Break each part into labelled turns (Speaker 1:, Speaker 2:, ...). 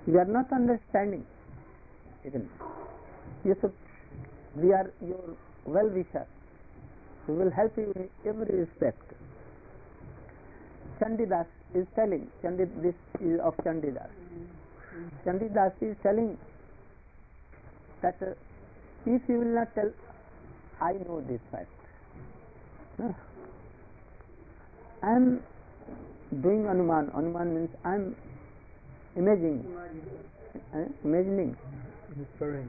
Speaker 1: You are not understanding. Even you should. We are your well-wisher. We will help you in every respect. Chandidas is telling. This is of Chandidas. Chandidas is telling that if you will not tell, I know this fact. I am doing anuman. Anuman means I am imagining. Imagining.
Speaker 2: Inferring.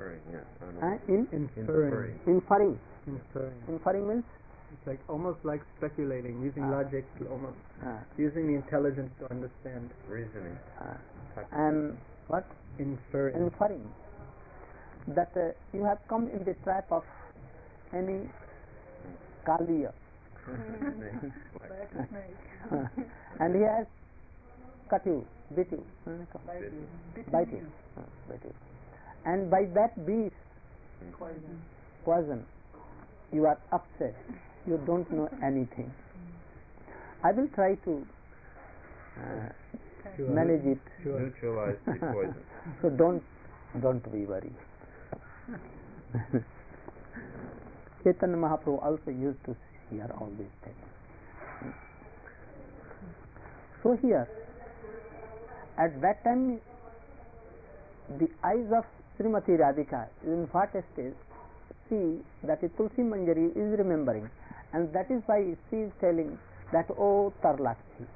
Speaker 1: Inferring means
Speaker 2: it's like almost like speculating, using logic, almost using the intelligence to understand.
Speaker 3: Reasoning.
Speaker 1: And what?
Speaker 2: Inferring.
Speaker 1: That you have come in the trap of any Kaliya. And he has cut you, bit you, bite you. And by that beast, poison, you are upset. You don't know anything. I will try to manage it.
Speaker 3: Neutralize the poison.
Speaker 1: So don't be worried. Chaitanya Mahaprabhu also used to hear all these things. So here, at that time, the eyes of Srimati Radhika in what stage? See that Tulsi Manjari is remembering, and that is why she is telling that, oh Tarlakshi.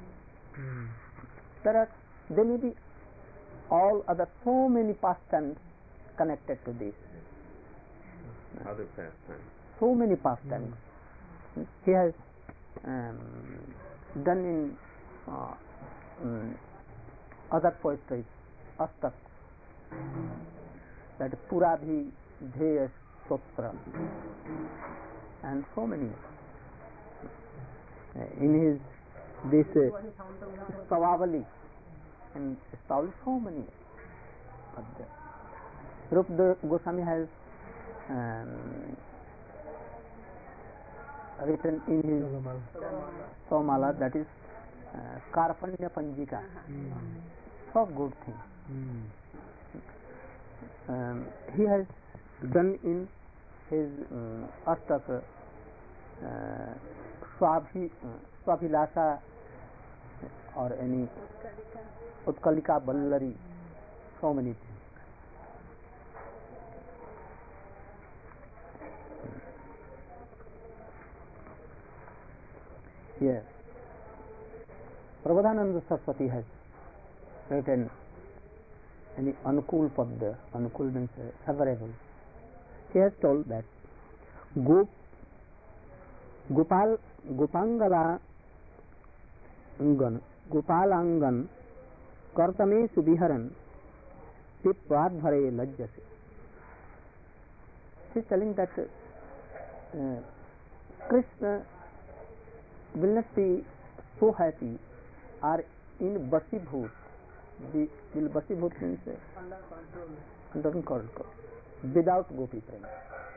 Speaker 1: There may be all other so many pastimes connected to this.
Speaker 3: Other pastimes.
Speaker 1: So many pastimes. He has done in other poetry, Astak, that Purabhi Dheya Sotra, and so many. In his this Stavavali, and Stavavali, so many. Rupa Goswami has written in his Somala, that is Karpanya Panjika. So good thing. He has done in his Astak Swabhilasha or any Utkalika Ballari, so many things. Yes. Prabodhananda Saraswati has written any Anukul Padda. Anukul means favorable. He has told that Gopalangan Kartame Subiharan Pipradhare Lajjase. She is telling that Krishna will not be so happy or in Basibhut. Will Basibhut means under control without Gopi Prema.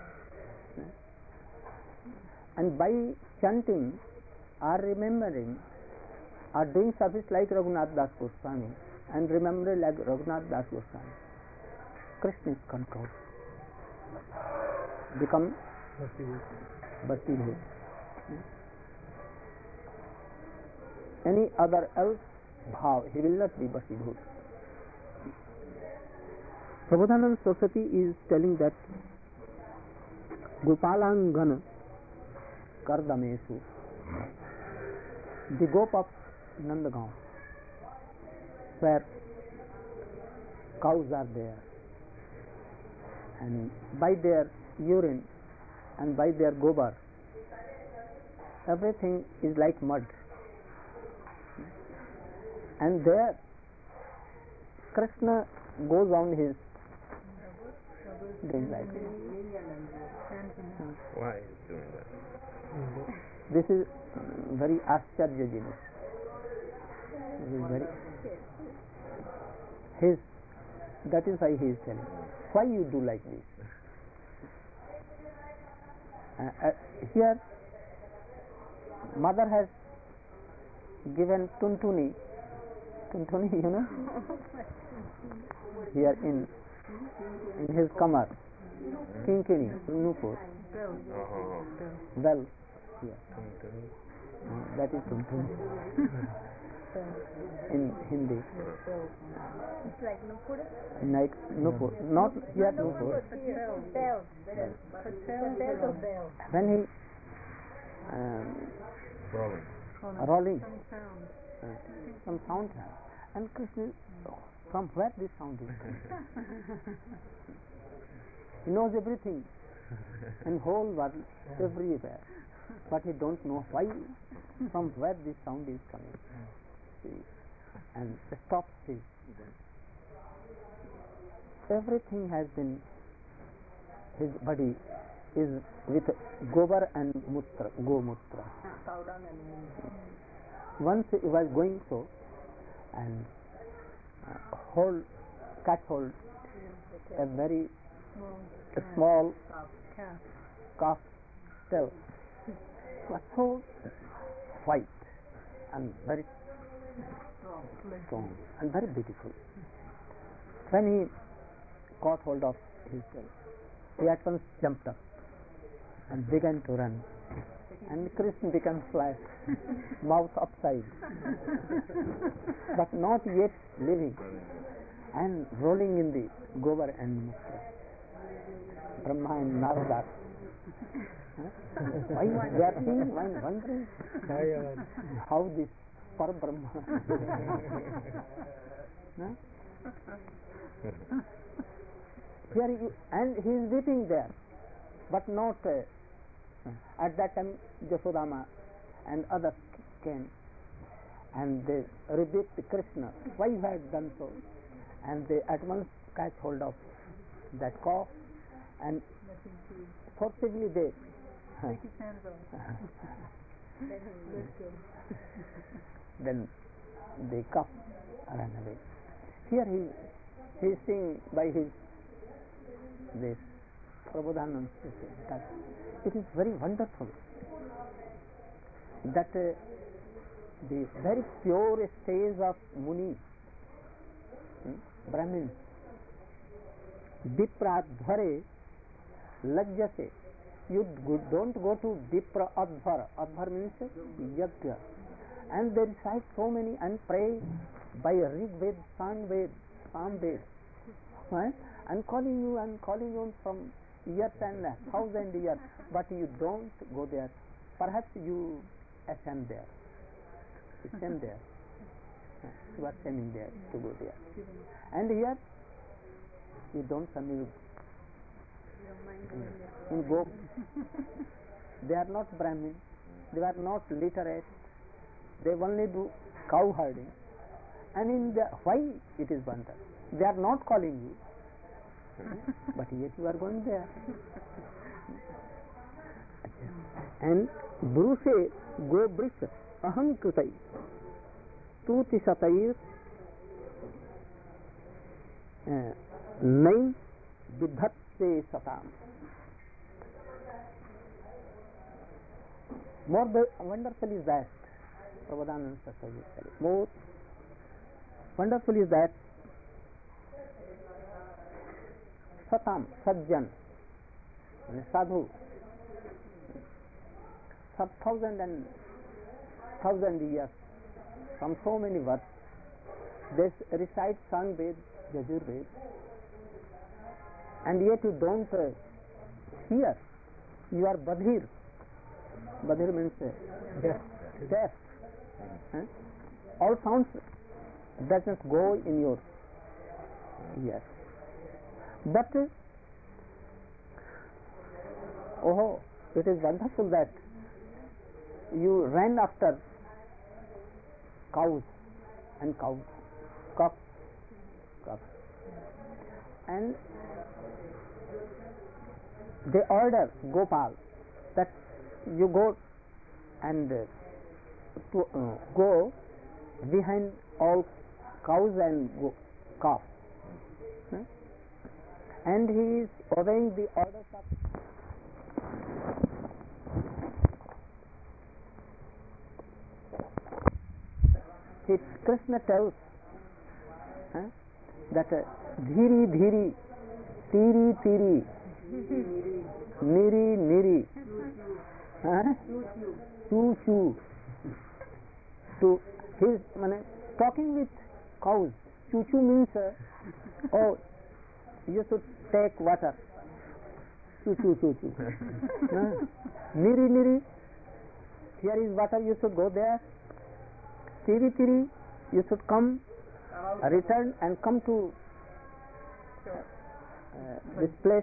Speaker 1: And by chanting or remembering or doing service like Raghunath Das Goswami and remembering like Raghunath Das Goswami, Krishna is controlled. Become Basibhut. Any other else bhav, he will not be Basibhut. Prabodhananda Saraswati is telling that Gopalangana Kardamesu, the gop of Nandagaon, where cows are there, and by their urine and by their gobar, everything is like mud. And there Krishna goes on his doing like this.
Speaker 3: Why is doing that?
Speaker 1: This is very ascharyajinik. This is very his. That is why he is telling. Why you do like this? Here, mother has given tuntuni. Tuntuni, you know? here in his kamar, Kinkini, Nupur, well, here. That is in Hindi.
Speaker 4: It's like Nupur.
Speaker 1: Like Nupur, not here Nupur.
Speaker 4: Bell.
Speaker 1: When he rolling, some sound has, and Krishna, from where this sound is coming? He knows everything in whole world, everywhere, but he don't know why, from where this sound is coming. See, and stops his. Everything has been, his body is with gobar and mutra, go-mutra. Once he was going so, and catch hold a very small calf tail, was so white and very strong and very beautiful. When he caught hold of his tail, he at once jumped up and began to run, and Krishna became flat, mouth upside, but not yet living, and rolling in the gobar and mutra. Brahma and Narada, why they are seeing, wondering how this for Brahma. Here and he is weeping there, but not at that time. Jasodama and others came, and they rebuked Krishna. Why you had done so? And they at once catch hold of that calf, and forcibly they then the calf ran away. Here he is seeing by his this Prabodhananda that it is very wonderful that the very pure stage of Muni, Brahmin, Dipra Adhvare Lajjase. You don't go to Dipra Adhvar. Adhvar means Yajna. And they recite so many and pray by Rig Ved, San Ved, Sam Ved. Right? And calling you from years and 1,000 years, but you don't go there. Perhaps you ascend there. You are standing there to go there. And here you don't commute. In Gop, they are not Brahmin, they are not literate, they only do cow herding. And in the why it is wonder? They are not calling you, but yet you are going there. And Bruse go brish ahankutai tuti satayir nain vidhatse satam. More wonderful is that Prabodhananda Saraswati said. More wonderful is that Satam, Sajjan, Sadhu, 1,000 years from so many words, they recite Sang Ved, Yajur Ved, and yet you don't hear. You are Badhir. Badhir means deaf. All sounds doesn't go in your ears. But it is wonderful that you ran after cows and cocks, and they order Gopal that you go and go behind all cows and calves. And he is obeying the orders of Krishna tells that dhiri dhiri, tiri tiri, niri niri, choo choo. To his talking with cows. Choo choo means oh, you should take water. Choo choo choo choo. Niri niri, here is water, you should go there. Tiri tiri, you should come, return and come to this place,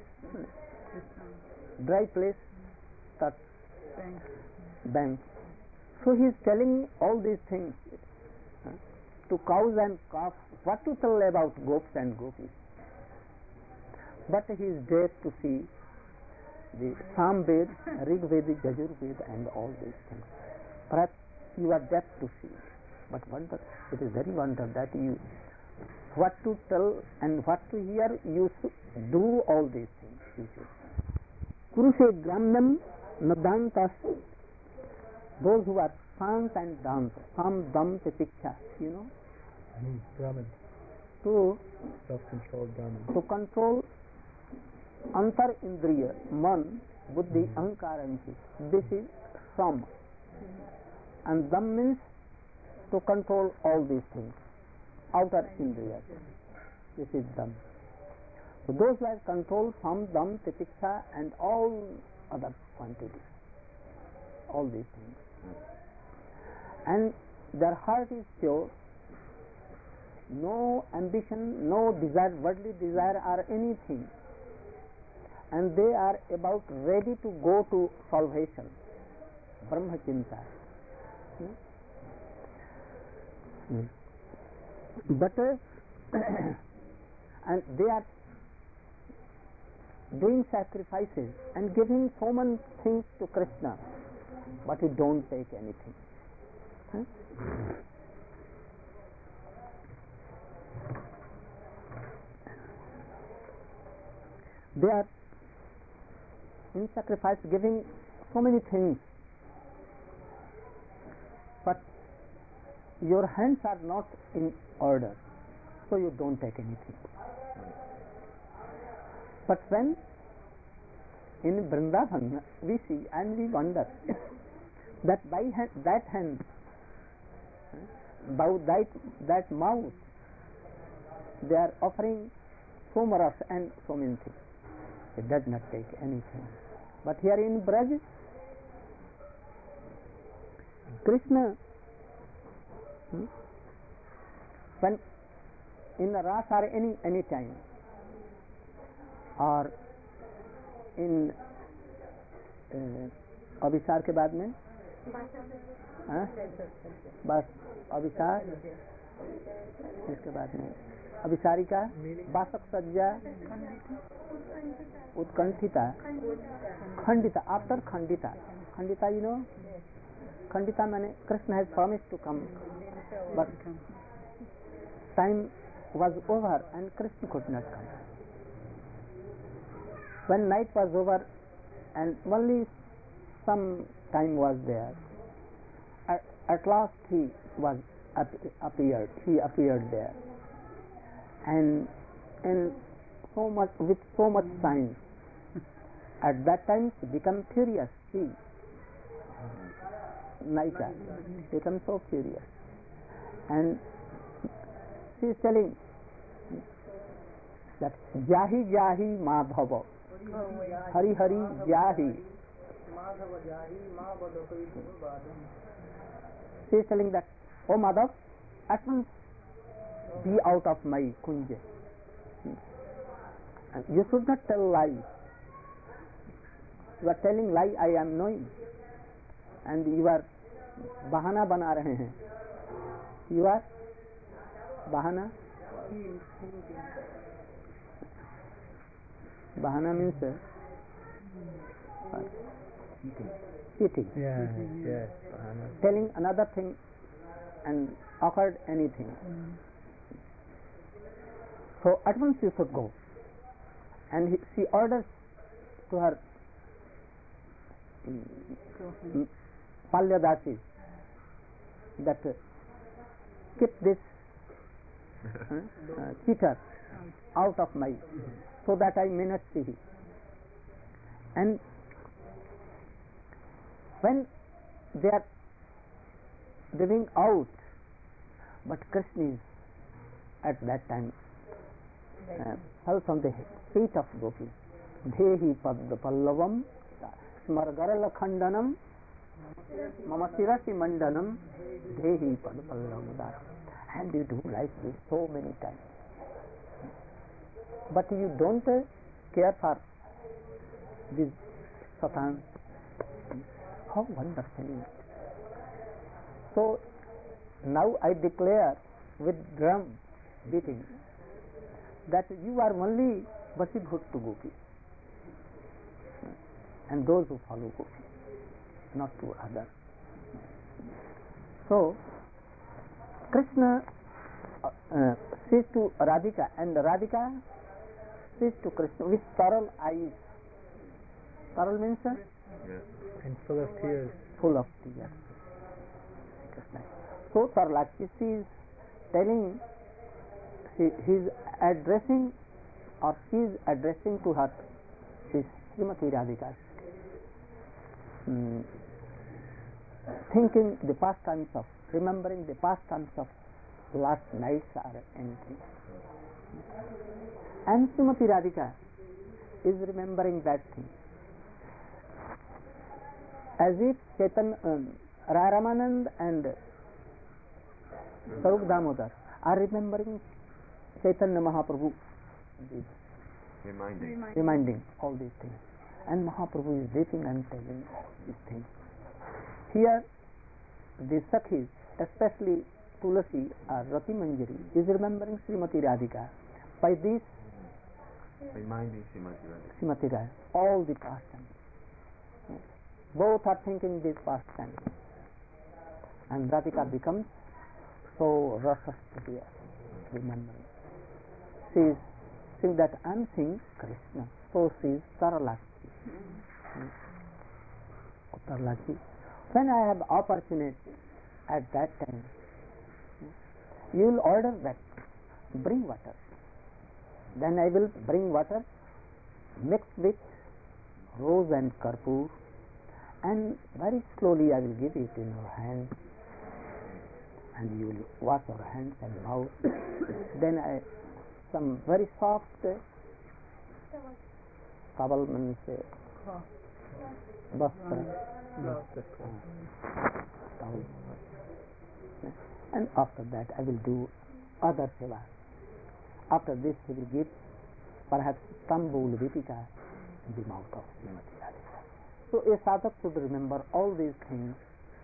Speaker 1: dry place, that bank. So he is telling all these things to cows and calves. What to tell about gopis and gopis? But he is there to see the Sam Ved, Rig Vedic, Yajur Ved and all these things. Perhaps you are deaf to see, but wonder, it is very wonder that you, what to tell and what to hear, you should do all these things. You should. Kurushe Gramyam Nadantas, those who are Sans and Dans, Sam Dam Titikha, you know?
Speaker 2: Brahman.
Speaker 1: To
Speaker 2: self-controlled Brahman.
Speaker 1: To control Antar Indriya, Man, Buddhi, Ahankara and Chitta. This is Sam. And Dam means to control all these things. Outer Indriya. This is Dam. So those who have controlled Sam, Dam, Titiksha and all other quantities. All these things. And their heart is pure. No ambition, no desire, worldly desire or anything. And they are about ready to go to salvation. Brahmachinta. But and they are doing sacrifices and giving so many things to Krishna, but you don't take anything. They are in sacrifice giving so many things, but your hands are not in order, so you don't take anything. But when in Vrindavan we see and we wonder that by that hand, by that mouth, they are offering so much and so many things. It does not take anything. But here in Braj, Krishna, when in the Ras or any time, और इन अभिसार के बाद में बस अभिसार, इसके बाद में abhisarika, basak sajja, utkanthita, khandita, after khandita, khandita you know, khandita माने Krishna has promised to come, but time was over and Krishna could not come. When night was over and only some time was there, at last he was appeared. He appeared there, and with so much signs. At that time she became furious. She, Naika, became so furious, and she is telling that Jahi Jahi Madhava, Hari Hari Jahi. She is telling that, oh Madhav, at once be out of my kunja. You should not tell lie. You are telling lie, I am knowing, and you are bahana bana rahe hain. You are bahana. Bahana means cheating.
Speaker 2: Yeah, yes.
Speaker 1: Telling another thing and offered anything. So at once you should go. And she orders to her Palyadasi that keep this cheater out of my, so that I may not see. And when they are living out, but Krishna is at that time fell from the feet of Gopi. Dehi padda pallavam smargarala khandanam mama sirasi mandanam dehi padda pallavam. And you do like this so many times. But you don't care for this Satan. How wonderful is it? So now I declare with drum beating that you are only Vasibhut to Gopi and those who follow Gopi, not to others. So Krishna says to Radhika, and Radhika says to Krishna with Taral eyes. Taral means
Speaker 3: Yes.
Speaker 2: And full of tears.
Speaker 1: full of tears. So Tarlakshi is telling, he is addressing, or she is addressing to her, this Srimati Radhika, thinking the past times of, remembering the past times of last nights are entering. And Srimati Radhika is remembering that thing. As if Ramanand and Sarup Damodar are remembering Chaitanya Mahaprabhu, reminding all these things. And Mahaprabhu is weeping and telling all these things. Here, the Sakhis, especially Tulasi or Rati Manjari, is remembering Srimati Radhika by this
Speaker 3: Reminding Srimati Radhika.
Speaker 1: Srimati Radhika, all the past times. Both are thinking this past times. And Radhika becomes so rasasthya, remembering. She is saying that I am seeing Krishna. So she is Taralakshi. Taralakshi. When I have opportunity at that time, you will order that, bring water. Then I will bring water mixed with rose and karpur, and very slowly I will give it in your hand, and you will wash your hands and mouth. Then some very soft towel means bastra, towel. And after that I will do other seva. After this he will give perhaps Tambul Vipika in the mouth of Srimati Radhika. So a sadhak should remember all these things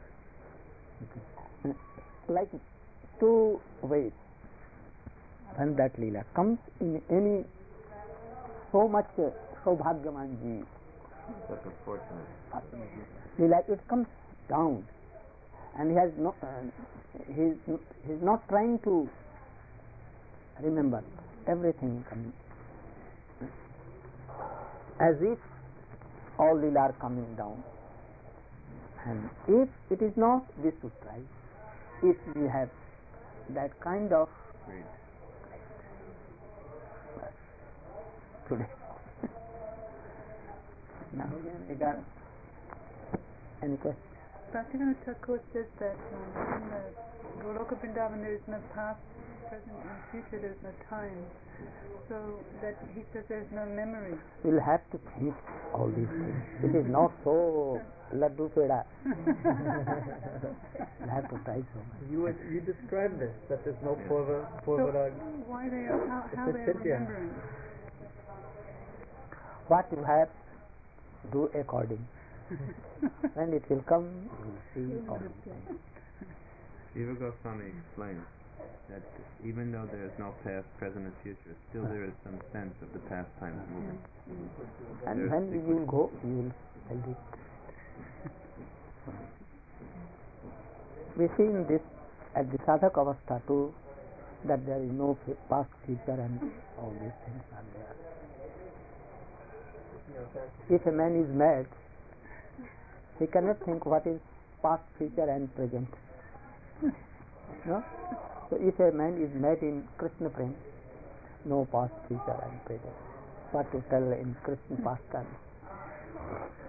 Speaker 1: like two ways. When that Leela comes in any so much Saubhagyaman Jeev,
Speaker 3: Such a fortunate.
Speaker 1: Leela, it comes down, and he has no, he is not trying to remember everything coming, as if all Leela are coming down. And if it is not, we should try. If we have that kind of
Speaker 3: Great.
Speaker 1: today. Now, again, any questions?
Speaker 5: Bhaktivinoda Thakur says that in the Goloka Vrindavan there is no past, present, and future, there is no time. So that he says there is no memory.
Speaker 1: We'll have to think all these things. It is not so laddu peda. We'll have to try so much.
Speaker 2: You described this, that there's no
Speaker 3: Yes.
Speaker 2: Purvarag.
Speaker 5: So why they are, how
Speaker 2: It's
Speaker 5: they are
Speaker 2: Nitya.
Speaker 5: remembering?
Speaker 1: What you have, do according. When it will come, you will see all these things.
Speaker 3: Jiva Goswami explains that even though there is no past, present, and future, still there is some sense of the past times moving.
Speaker 1: And
Speaker 3: There's
Speaker 1: when you will
Speaker 3: sequence.
Speaker 1: go, you will tell it. We see in this, at the sadhak avastha too, that there is no past, future, and all these things are there. If a man is mad, he cannot think what is past, future, and present. No? So if a man is mad in Krishna prem, no past, future and present. What to tell in Krishna pastime?